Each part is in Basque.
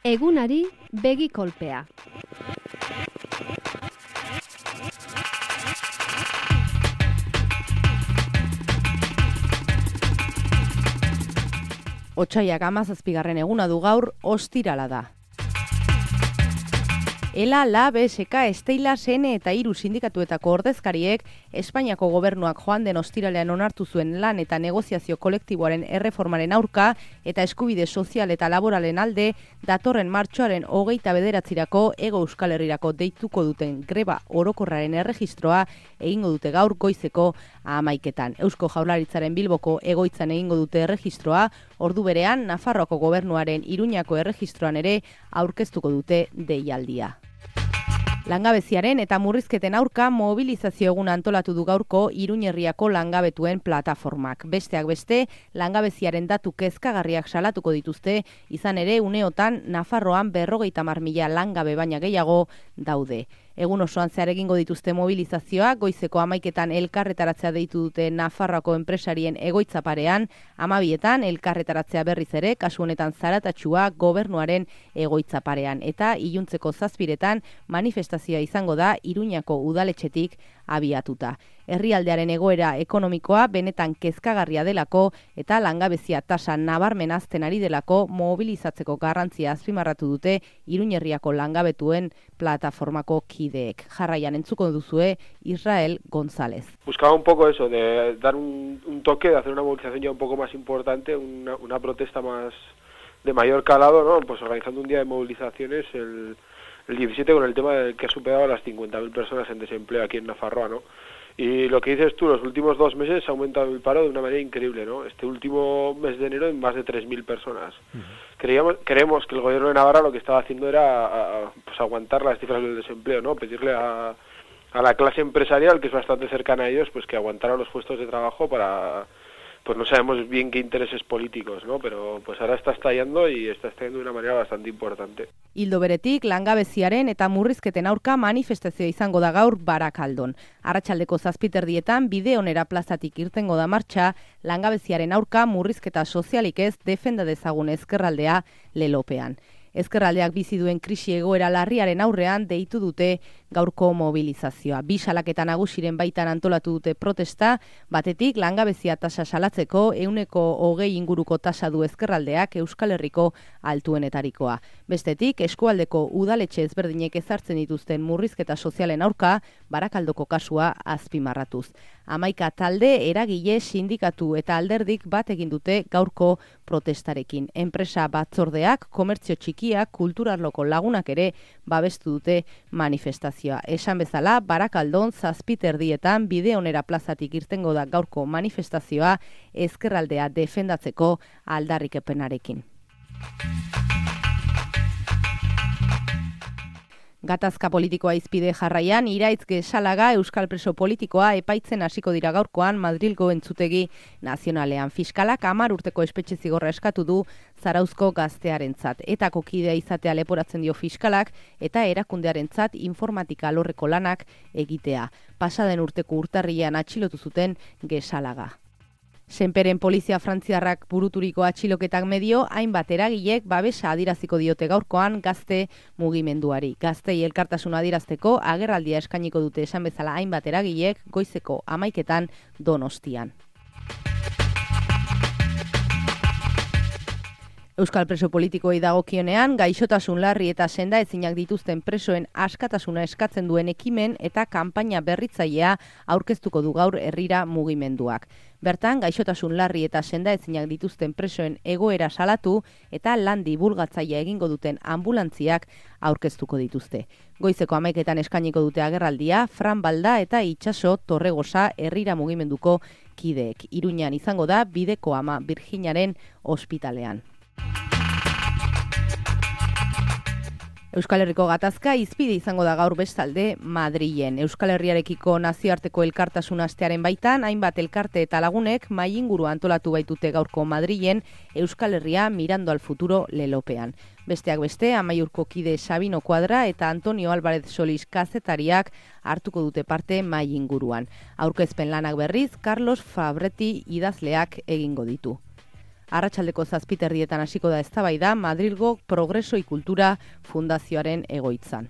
Egunari begi kolpea. Otsaiak 17. eguna du gaur, ostirala da. ELA, LAB, BSK, Estela, SENE eta 3 sindikatuetako ordezkariek Espainiako gobernuak joan den ostiralean onartu zuen lan eta negoziazio kolektiboaren erreformaren aurka eta eskubide sozial eta laboralen alde datorren martxoaren 29-rako Hego Euskal Herrirako deituko duten greba orokorraren erregistroa egingo dute gaur goizeko 11:00. Eusko Jaurlaritzaren Bilboko egoitzan egingo dute erregistroa, ordu berean Nafarroako gobernuaren Iruñako erregistroan ere aurkeztuko dute deialdia. Langabeziaren eta murrizketen aurka mobilizazio eguna antolatu du gaurko Iruñerriako langabetuen plataformak. Besteak beste, langabeziaren datu kezkagarriak salatuko dituzte, izan ere uneotan Nafarroan 50.000 langabe baina gehiago daude. Egun osoan zehar egingo dituzte mobilizazioa, goizeko 11:00 elkarretaratzea deitu dute Nafarroako enpresarien egoitza parean, 12:00 elkarretaratzea berriz ere, kasu honetan Zaratatxua gobernuaren egoitza parean, eta iluntzeko 7:00 manifestazioa izango da Iruñako udaletxetik abiatuta. Herrialdearen egoera ekonomikoa benetan kezkagarria delako eta langabezia tasa nabarmen hazten ari delako mobilizatzeko garrantzia azpimarratu dute Iruñerriako langabetuen plataformako kideek. Jarraian entzuko duzue Israel González. Buscaba un poco eso, de dar un toque, de hacer una movilización ya un poco más importante, una protesta más de mayor calado, ¿no? Pues organizando un día de movilizaciones el 17 con el tema de que ha superado a las 50.000 personas en desempleo aquí en Nafarroa, ¿no? Y lo que dices tú, los últimos 2 meses ha aumentado el paro de una manera increíble, ¿no? Este último mes de enero en más de 3.000 personas. Creemos que el gobierno de Navarra lo que estaba haciendo era pues aguantar las cifras del desempleo, ¿no? Pedirle a la clase empresarial, que es bastante cercana a ellos, pues que aguantara los puestos de trabajo para... Pues no sabemos bien qué intereses políticos, ¿no? Pero pues ahora está estallando y está estallando de una manera bastante importante. Ildo beretik, langabeziaren eta murrizketen aurka manifestazioa izango da gaur Barakaldon. Arratsaldeko 7:00 bide onera plazatik irtengo da martxa, langabeziaren aurka murrizketa sozialik ez defenda dezagun ezkerraldea lelopean. Ezkerraldeak bizi duen krisi egoera larriaren aurrean deitu dute gaurko mobilizazioa. 2 salaketa nagusiren baitan antolatu dute protesta, batetik langabezia tasa salatzeko 120 inguruko tasa du ezkerraldeak Euskal Herriko altuenetarikoa. Bestetik, eskualdeko udaletxe ezberdinek ezartzen dituzten murrizketa sozialen aurka, Barakaldoko kasua azpimarratuz. 11 talde, eragile, sindikatu eta alderdik bat egin dute gaurko protestarekin. Enpresa batzordeak, komertzio txikiak, kulturarloko lagunak ere babestu dute manifestazioa. Esan bezala, Barakaldon 7:30 bide onera plazatik irtengo da gaurko manifestazioa ezkerraldea defendatzeko aldarrikepenarekin. Gatazka politikoa izpide jarraian, Iraitz Gesalaga euskal preso politikoa epaitzen hasiko dira gaurkoan Madrilgo entzutegi nazionalean. Fiskalak 10 urteko espetxe zigorra eskatu du Zarauzko gaztearentzat. Etako kidea izatea leporatzen dio fiskalak eta erakundearentzat informatika alorreko lanak egitea. Pasaden urteko urtarrilean atxilotu zuten Gesalaga. Senperen polizia frantziarrak buruturiko atxiloketak medio, hainbat eragilek babesa adiraziko diote gaurkoan gazte mugimenduari. Gaztei elkartasuna adirazteko agerraldia eskainiko dute esan bezala hainbat eragilek goizeko 11:00 Donostian. Euskal preso politikoei dagokionean, gaixotasun larri eta senda ezinak dituzten presoen askatasuna eskatzen duen ekimen eta kanpaina berritzailea aurkeztuko du gaur herrira mugimenduak. Bertan, gaixotasun larri eta senda ezinak dituzten presoen egoera salatu eta lan dibulgatzailea egingo duten ambulantziak aurkeztuko dituzte. Goizeko 11:00 eskainiko dute agerraldia, Fran Balda eta Itxaso Torregosa herrira mugimenduko kideek. Iruñan izango da Bideko Ama Birjinaren ospitalean. Euskal Herriko gatazka izpide izango da gaur bestalde Madrilen. Euskal Herriarekiko nazioarteko elkartasun astearen baitan, hainbat elkarte eta lagunek mahai inguru antolatu baitute gaurko Madrilen Euskal Herria mirando al futuro lelopean. Besteak beste, Amaiurko kide Sabino Kuadra eta Antonio Álvarez Solís kazetariak hartuko dute parte mahai inguruan. Aurkezpen lanak berriz, Carlos Fabretti idazleak egingo ditu. Arratsaldeko 7:00 hasiko da eztabaida Madrilgo Progreso y Kultura Fundazioaren egoitzan.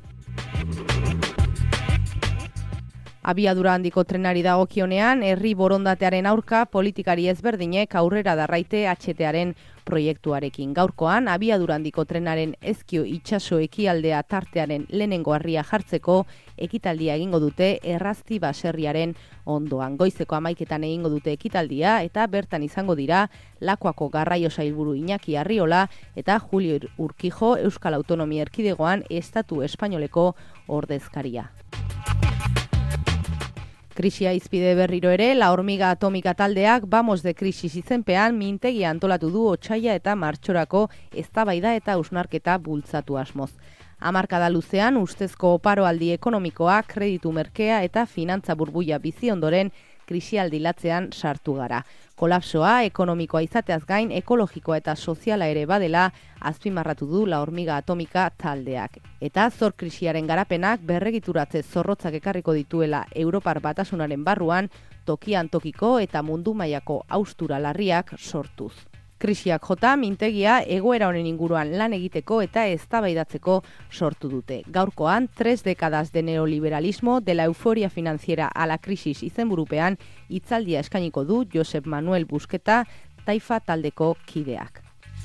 Abiadura handiko trenari dagokionean, herri borondatearen aurka politikari ezberdinek aurrera darraite HTaren proiektuarekin. Gaurkoan, abiadura handiko trenaren Ezkio itsaso ekialdea tartearen lehenengo harria jartzeko ekitaldia egingo dute Errazti baserriaren ondoan. Goizeko 11:00 egingo dute ekitaldia eta bertan izango dira Lakuako garraio sailburu Iñaki Arriola eta Julio Urquijo Euskal Autonomia Erkidegoan Estatu Espainoleko ordezkaria. Krisia izpide berriro ere, La Hormiga Atomika taldeak Vamos de Crisis izenpean mintegia antolatu du otsaila eta martxorako eztabaida eta hausnarketa bultzatu asmoz. Hamarkada luzean ustezko oparoaldi ekonomikoa, kreditu merkea eta finantza burbuia bizi ondoren krisialdi latzean sartu gara. Kolapsoa ekonomikoa izateaz gain ekologikoa eta soziala ere badela azpimarratu du La Hormiga Atomika taldeak. Eta zor krisiaren garapenak berregituratze zorrotzak ekarriko dituela Europar Batasunaren barruan tokian tokiko eta mundu mailako haustura larriak sortuz. Krisiak jota mintegia egoera honen inguruan lan egiteko eta eztabaidatzeko sortu dute. Gaurkoan, 3 décadas de neoliberalismo de la euforia financiera a la crisis izenburupean hitzaldia eskainiko du Josep Manuel Busqueta Taifa taldeko kideak.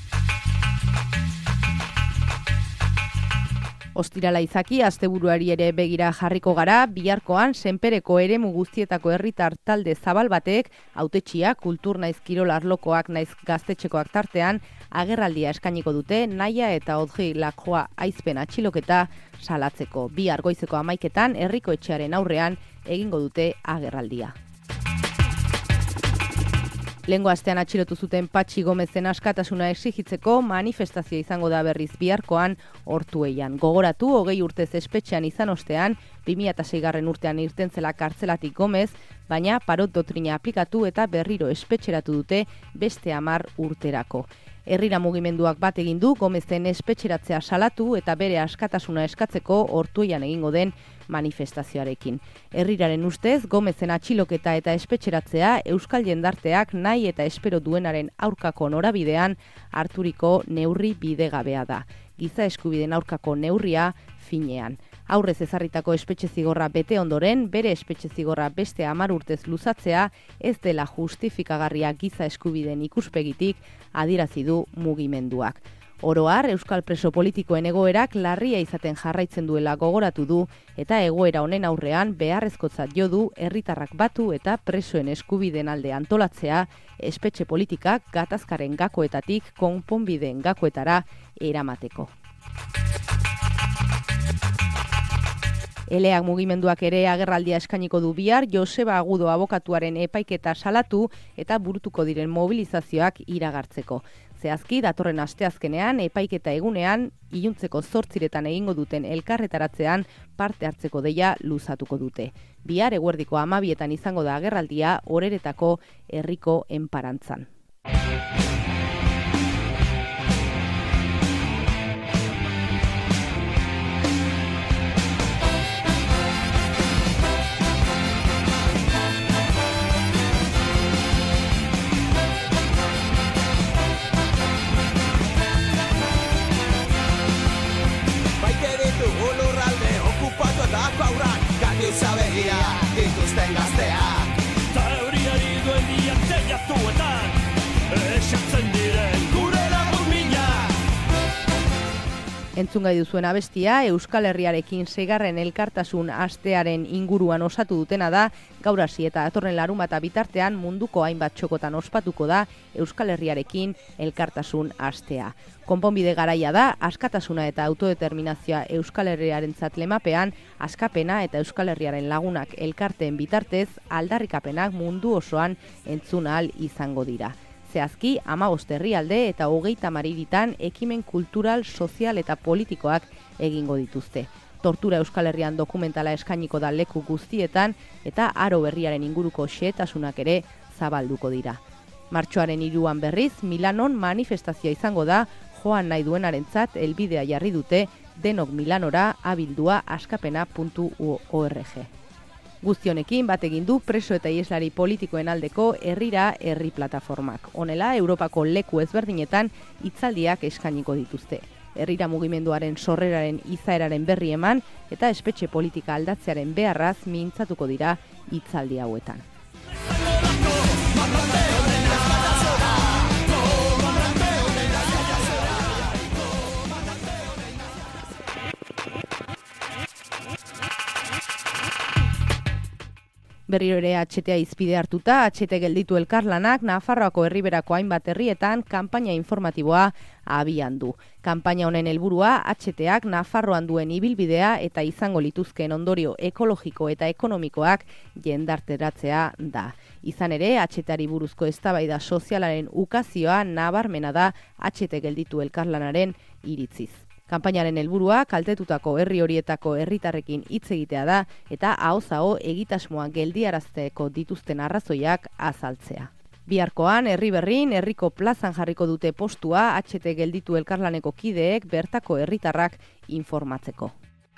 Ostirala izaki, asteburuari ere begira jarriko gara, biharkoan senpereko eremu guztietako herritar talde zabal batek, hautetxiak, kultur naiz kirol arlokoak naiz gaztetxekoak tartean, agerraldia eskainiko dute, Naia eta Odgi Lakoa aizpen atxiloketa salatzeko. Bihar goizeko 11:00 herriko etxearen aurrean egingo dute agerraldia. Lehengo astean atxilotu zuten Patxi Gomezen askatasuna exigitzeko manifestazio izango da berriz biharkoan Ortuellan. Gogoratu 20 urtez espetxean izan ostean, 2006 urtean irten zela kartzelatik Gomez, baina parot doktrina aplikatu eta berriro espetxeratu dute beste 10 urterako. Herrira mugimenduak bat egin du Gomezen espetxeratzea salatu eta bere askatasuna eskatzeko Ortuellan egingo den manifestazioarekin. Herriraren ustez, Gomezen atxiloketa eta espetxeratzea euskal jendarteak nahi eta espero duenaren aurkako norabidean harturiko neurri bidegabea da. Giza eskubideen aurkako neurria finean. Aurrez ezarritako espetxe zigorra bete ondoren, bere espetxe zigorra beste 10 urtez luzatzea ez dela justifikagarria giza eskubideen ikuspegitik adierazi du mugimenduak. Oro har, euskal preso politikoen egoerak larria izaten jarraitzen duela gogoratu du eta egoera honen aurrean beharrezkotzat jo du herritarrak batu eta presoen eskubideen alde antolatzea, espetxe politikak gatazkaren gakoetatik konponbideen gakoetara eramateko. Eleak mugimenduak ere agerraldia eskainiko du bihar, Joseba Agudo abokatuaren epaiketa salatu eta burutuko diren mobilizazioak iragartzeko. Zehazki, datorren asteazkenean, epaiketa egunean, iluntzeko 8:00 egingo duten elkarretaratzean parte hartzeko deia luzatuko dute. Bihar eguerdiko 12:00 izango da agerraldia Oreretako herriko enparantzan. Dituzten gazteak ta euriari duen diak teiatuetan esatzen diren gure lagun minak. Entzungai duzuen abestia, Euskal Herriarekin 6. elkartasun astearen inguruan osatu dutena da, gaur hasi eta datorren larunbata bitartean munduko hainbat txokotan ospatuko da Euskal Herriarekin elkartasun astea. Konponbide garaia da, askatasuna eta autodeterminazioa Euskal Herriarentzat lemapean, askapena eta Euskal Herriaren lagunak elkarteen bitartez, aldarrikapenak mundu osoan entzun ahal izango dira. Zehazki, 15 herrialde eta 30 hiritan ekimen kultural, sozial eta politikoak egingo dituzte. Tortura Euskal Herrian dokumentala eskainiko da leku guztietan eta aro berriaren inguruko xehetasunak ere zabalduko dira. Martxoaren 3 berriz, Milanon manifestazioa izango da, joan nahi duenarentzat helbidea jarri dute denok Milanora abildua askapena.org. Guztionekin bat egin du preso eta ieslari politikoen aldeko Herrira Herri plataformak. Honela, Europako leku ezberdinetan hitzaldiak eskainiko dituzte. Herrira mugimenduaren sorreraren izaeraren berri eman eta espetxe politika aldatzearen beharraz mintzatuko dira hitzaldi hauetan. Berriro ere HTA izpide hartuta, HT gelditu elkarlanak Nafarroako herriberako hainbat herrietan kanpaina informatiboa abian du. Kanpaina honen helburua HTak Nafarroan duen ibilbidea eta izango lituzkeen ondorio ekologiko eta ekonomikoak jendarteratzea da. Izan ere, HTari buruzko eztabaida sozialaren ukazioa nabarmena da HT gelditu elkarlanaren iritziz. Kanpainaren helburua kaltetutako herri horietako herritarrekin hitz egitea da eta ahoz aho egitasmoa geldiarazteko dituzten arrazoiak azaltzea. Biharkoan herri berrin herriko plazan jarriko dute postua HT gelditu elkarlaneko kideek bertako herritarrak informatzeko.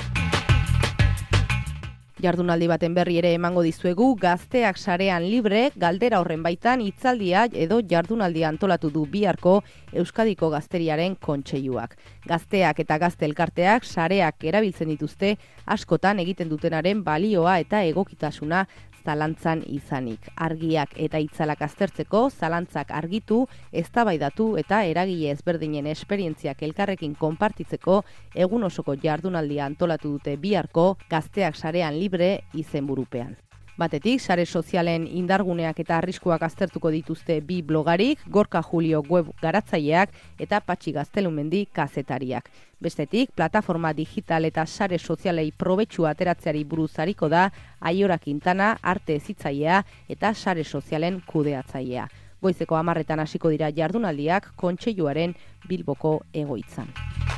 Jardunaldi baten berri ere emango dizuegu, Gazteak sarean libre, galdera horren baitan hitzaldia edo jardunaldia antolatu du biharko Euskadiko Gazteriaren Kontseiluak. Gazteak eta gazte elkarteak sareak erabiltzen dituzte askotan egiten dutenaren balioa eta egokitasuna zalantzan izanik. Argiak eta itzalak aztertzeko, zalantzak argitu, eztabaidatu eta eragile ezberdinen esperientziak elkarrekin konpartitzeko egun osoko jardunaldia antolatu dute biharko Gazteak sarean libre izenburupean. Batetik, sare sozialen indarguneak eta arriskuak aztertuko dituzte bi blogarik, Gorka Julio web garatzaileak eta Patxi Gaztelumendi kazetariak. Bestetik, plataforma digital eta sare sozialei probetxua ateratzeari buruz ariko da Aiora Quintana, arte hezitzailea eta sare sozialen kudeatzailea. Goizeko 10:00 hasiko dira jardunaldiak Kontseiluaren Bilboko egoitzan.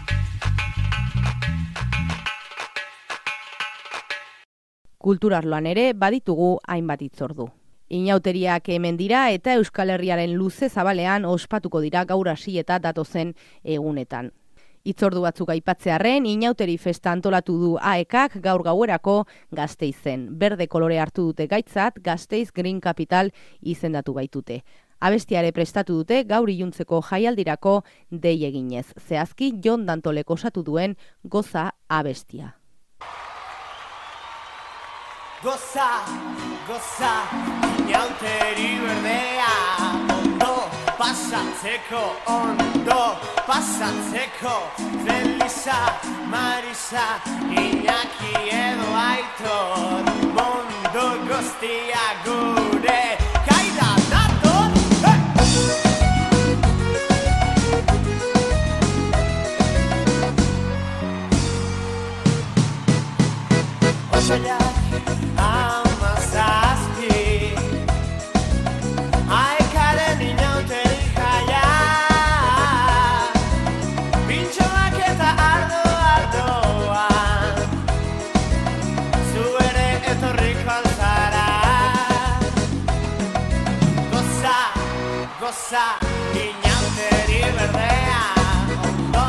Kulturarloan ere baditugu hainbat hitzordu. Inauteriak hemen dira eta Euskal Herriaren luze zabalean ospatuko dira gaur hasi eta datozen egunetan. Hitzordu batzuk aipatzearren, Inauteri festa antolatu du AEKak gaur gauerako Gasteizen. Berde kolore hartu dute gaitzat, Gasteiz Green Capital izendatu baitute. Abestiare prestatu dute gaur iluntzeko jaialdirako dei eginez. Zehazki Jon Dantolek osatu duen Goza abestia. Goza, goza, inauteri berdea, ondo pasatzeko, Felisa, Marisa, Iñaki edo Aitor, mundu guztia gure, kaida dator, Osoiak inauteri berdea, ondo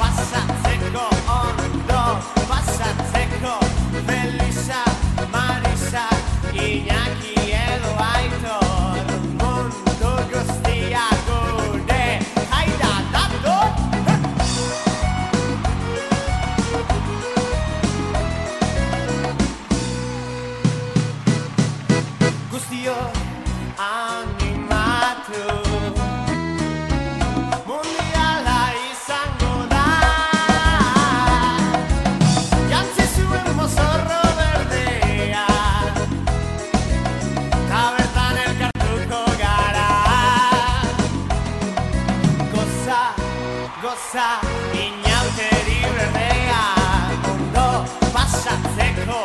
pasatzeko, Felisa, Marisa, Iñaki edo Aitor, mundu guztia gure, haida dator! Guztio animatu, inauteri berdea, ondo pasatzeko,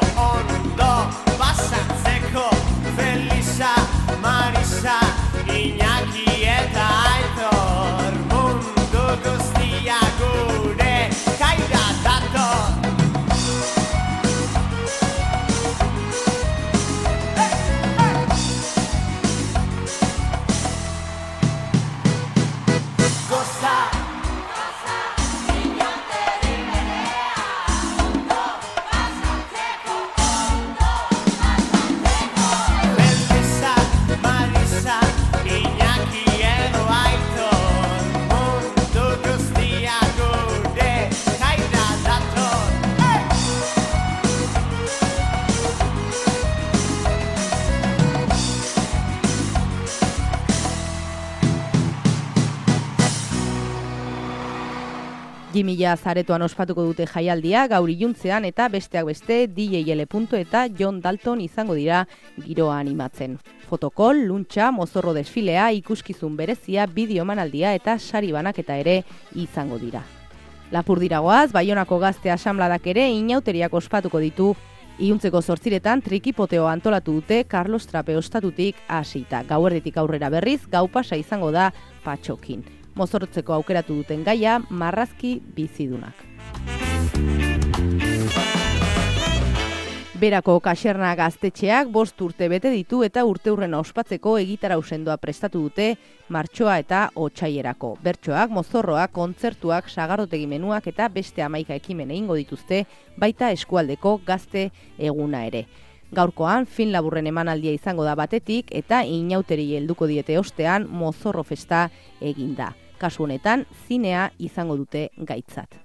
Felisa, Marisa, Iñaki eta Aitor, mundu guztia gure, kaida dator. Goza, 2000 zaretoan ospatuko dute jaialdia gaur iluntzean eta besteak beste DJ L. eta John Dalton izango dira giroa animatzen. Fotokol, luntxa, mozorro desfilea, ikuskizun berezia, bideo emanaldia eta sari banaketa ere izango dira. Lapurdiragoaz, Baionako Gazte Asanbladak ere inauteriak ospatuko ditu. Iluntzeko 8 trikipoteo antolatu dute Carlos Trape ostatutik hasita. Gauerditik aurrera berriz, gau pasa izango da Patxokin. Mozorrotzeko aukeratu duten gaia, marrazki bizidunak. Berako Kaxerna gaztetxeak 5 urte bete ditu eta urteurrena ospatzeko egitarau sendoa prestatu dute martxoa eta otsailerako. Bertsoak, mozorroak, kontzertuak, sagarrotegi menuak eta beste 11 ekimen egingo dituzte, baita eskualdeko gazte eguna ere. Gaurkoan film laburren emanaldia izango da batetik eta inauteri helduko diete ostean mozorro festa eginda. Kasu honetan zinea izango dute gaitzat.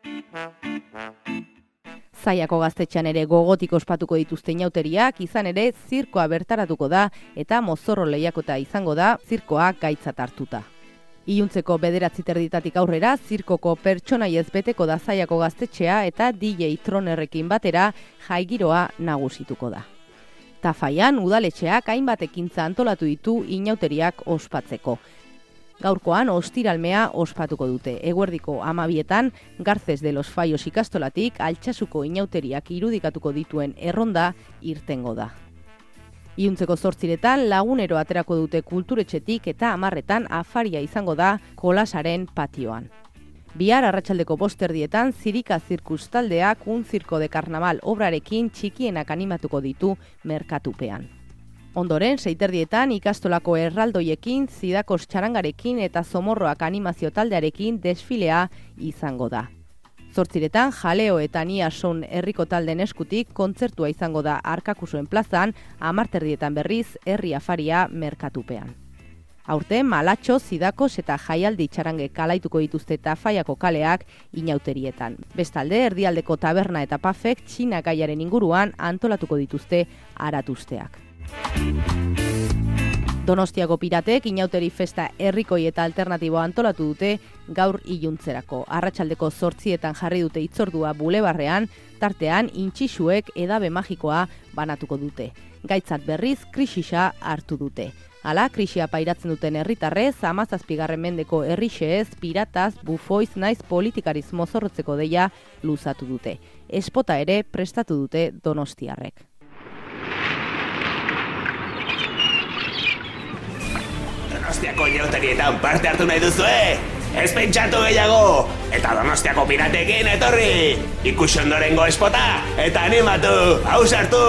Zaiako Gaztetxean ere gogotik ospatuko dituzte inauteriak, izan ere zirkoa bertaratuko da eta mozorro lehiakota izango da zirkoa gaitzat hartuta. Iluntzeko 9:30 aurrera zirkoko pertsonaiez beteko da Zaiako Gaztetxea eta DJ Tronerrekin batera jaigiroa nagusituko da. Tafaian udaletxeak hainbat ekintza antolatu ditu inauteriak ospatzeko. Gaurkoan ostiralmea ospatuko dute. Eguerdiko 12etan Garces de los Fallos ikastolatik Altsasuko inauteriak irudikatuko dituen erronda irtengo da. Iluntzeko 8etan Lagunero aterako dute kulturetxetik eta 10etan afaria izango da Kolasaren patioan. Bihar arratsaldeko 5:00 Zirika Zirkus taldeak un zirko de karnaval obrarekin txikienak animatuko ditu merkatupean. Ondoren, 6:30 ikastolako erraldoiekin, Zidakos txarangarekin eta Zomorroak animazio taldearekin desfilea izango da. 8:00 Jaleo eta Nia Son herriko talden eskutik kontzertua izango da Arkakusuen plazan, 10:30 berriz herri afaria merkatupean. Aurten Malatxo, Zidakos eta Jaialdi txarange kalaituko dituzte Tafaiako kaleak inauterietan. Bestalde, erdialdeko taberna eta pafek Txina gaiaren inguruan antolatuko dituzte aratuzteak. Donostiako piratek inauteri festa herrikoi eta alternatiboa antolatu dute gaur iluntzerako. Arratsaldeko 8:00 jarri dute hitzordua bulebarrean, tartean intxisuek edabe magikoa banatuko dute. Gaitzat berriz krisisa hartu dute. Hala, krisia pairatzen duten herritarrez, 17. mendeko herrixeez, pirataz, bufoiz naiz politikariz mozorrotzeko deia luzatu dute. Espota ere prestatu dute donostiarrek. Donostiako inauterietan parte hartu nahi duzue? Ez pentsatu gehiago! Eta Donostiako piratekin etorri! Ikusi ondorengo espota eta animatu! Hau sartu!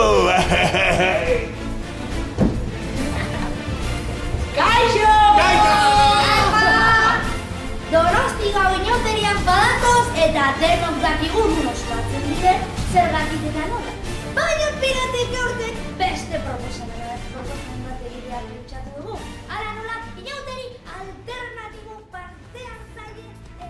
Kaixo! Donosti gau inauterian badatoz eta denok dakigu ospatzen diren zergatik eta nola. Baina piratek aurten beste proposamen bat egitea pentsatu dugu. Hala nola, inauteri alternatibo parte hartzaile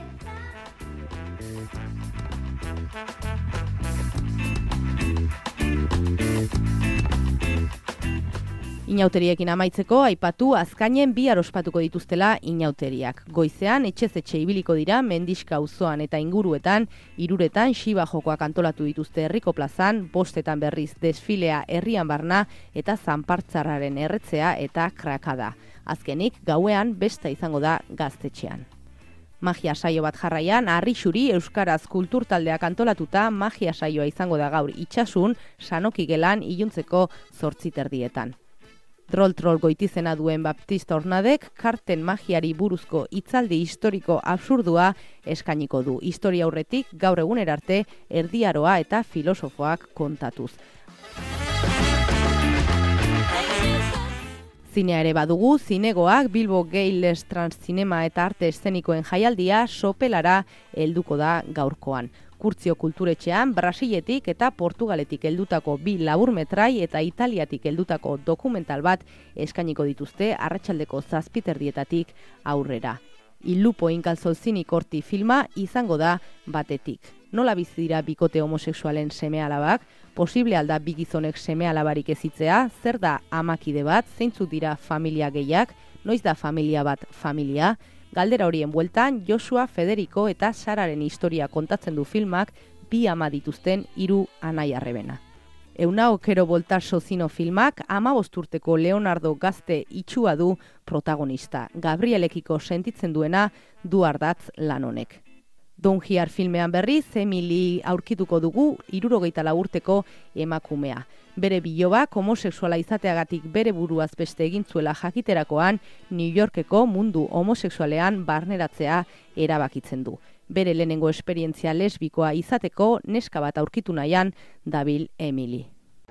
Inauteriekin amaitzeko aipatu azkainen bihar ospatuko dituztela inauteriak. Goizean etxez etxe ibiliko dira Mendixka auzoan eta inguruetan, 3:00 Xiba jokoak antolatu dituzte herriko plazan, 5:00 berriz desfilea herrian barna eta zanpartzarraren erretzea eta krakada. Azkenik gauean besta izango da gaztetxean. Magia saio bat jarraian, Arrixuri Euskaraz kultur taldeak antolatuta magia saioa izango da gaur itsasun, Sanoki gelan iluntzeko 8:30. Troll goitizena duen Baptista Ornadek karten magiari buruzko hitzaldi historiko absurdua eskainiko du. Historia aurretik gaur egunera arte erdiaroa eta filosofoak kontatuz. Zinea ere badugu, zinegoak Bilbo Gayles Transzinema eta Arte Eszenikoen jaialdia sopelara helduko da gaurkoan. Kurtzio kulturetxean Brasiletik eta Portugaletik heldutako 2 laburmetrai eta Italiatik heldutako dokumental bat eskainiko dituzte arratsaldeko 7:00 aurrera. Illupo inkalzolzinik horti filma izango da batetik. Nola bizi dira bikote homosexualen seme-alabak? Posible alda bi gizonek seme-alabarik ezitzea? Zer da amakide bat? Zeintzuk dira familia gehiak? Noiz da familia bat familia? Galdera horien bueltan, Joshua, Federico eta Sararen historia kontatzen du filmak 2 ama dituzten 3 anai-arrebena. Euna Okero Boltaso zino filmak 15 urteko Leonardo gazte itxua du protagonista. Gabrielekiko sentitzen duena du ardatz lan honek. Don Giar filmean berriz, Emily aurkituko dugu 64 urteko emakumea. Bere bilobak homosexuala izateagatik bere buruaz beste egin zuela jakiterakoan, New Yorkeko mundu homosexualean barneratzea erabakitzen du. Bere lehenengo esperientzia lesbikoa izateko neska bat aurkitu nahian dabil Emily.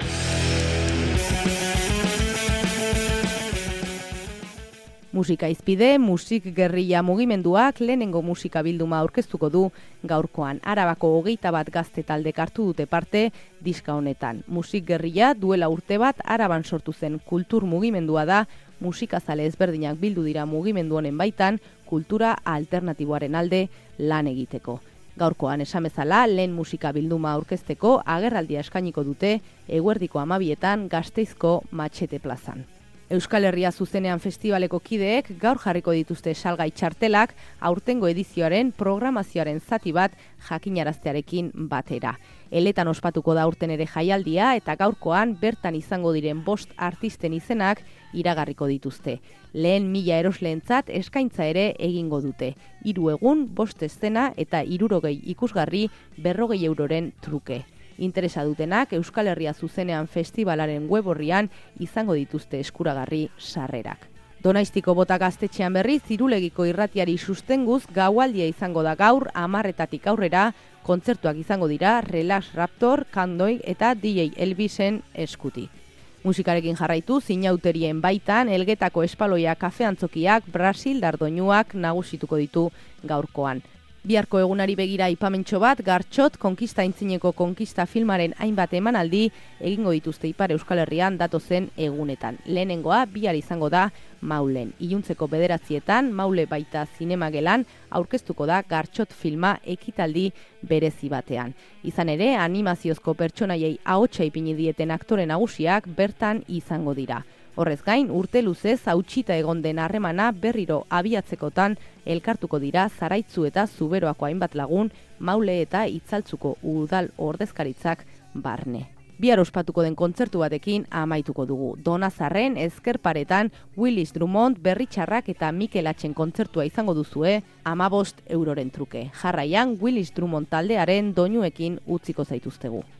Musika izpide, musik gerrilla mugimenduak lehenengo musika bilduma aurkeztuko du gaurkoan. Arabako 21 gazte taldek hartu dute parte diska honetan. Musik gerrilla duela urte bat Araban sortu zen kultur mugimendua da, musikazale ezberdinak bildu dira mugimendu honen baitan, kultura alternatiboaren alde lan egiteko. Gaurkoan esan bezala, lehen musika bilduma aurkezteko agerraldia eskainiko dute eguerdiko 12etan Gasteizko Matxete plazan. Euskal Herria zuzenean festivaleko kideek gaur jarriko dituzte salgai txartelak aurtengo edizioaren programazioaren zati bat jakinaraztearekin batera. Eletan ospatuko da aurten ere jaialdia eta gaurkoan bertan izango diren 5 artisten izenak iragarriko dituzte. Lehen 1000 erosleentzat eskaintza ere egingo dute. 3 egun, 5 eszena eta 60 ikusgarri 40 euroren truke. Interesa dutenak Euskal Herria zuzenean festivalaren web orrian izango dituzte eskuragarri sarrerak. Donaiztiko Bota gaztetxean berriz Irulegiko irratiari sustenguz gaualdia izango da gaur 10:00 aurrera, kontzertuak izango dira Relax Raptor, Kandoi eta DJ Elvisen eskutik. Musikarekin jarraitu zinauterien baitan Elgetako Espaloia kafeantzokiak Brasil doinuak nagusituko ditu gaurkoan. Biharko egunari begira aipamentxo bat, Gartxot konkista aintzineko konkista filmaren hainbat emanaldi egingo dituzte Ipar Euskal Herrian datozen egunetan. Lehenengoa bihar izango da Maulen. Iluntzeko 9:00 Maule baita zinemagelan aurkeztuko da Gartxot filma ekitaldi berezi batean. Izan ere, animaziozko pertsonaiei ahotsa ipini dieten aktore nagusiak bertan izango dira. Horrez gain, urte luzez hautsita egon den harremana berriro abiatzekotan elkartuko dira Zaraitzu eta Zuberoako hainbat lagun, Maule eta Itzaltzuko udal ordezkaritzak barne. Bihar ospatuko den kontzertu batekin amaituko dugu. Donazarren, Ezkerparetan, Willis Drummond, Berritxarrak eta Mikel Atxen kontzertua izango duzue 15 euroren truke. Jarraian, Willis Drummond taldearen doinuekin utziko zaituztegu.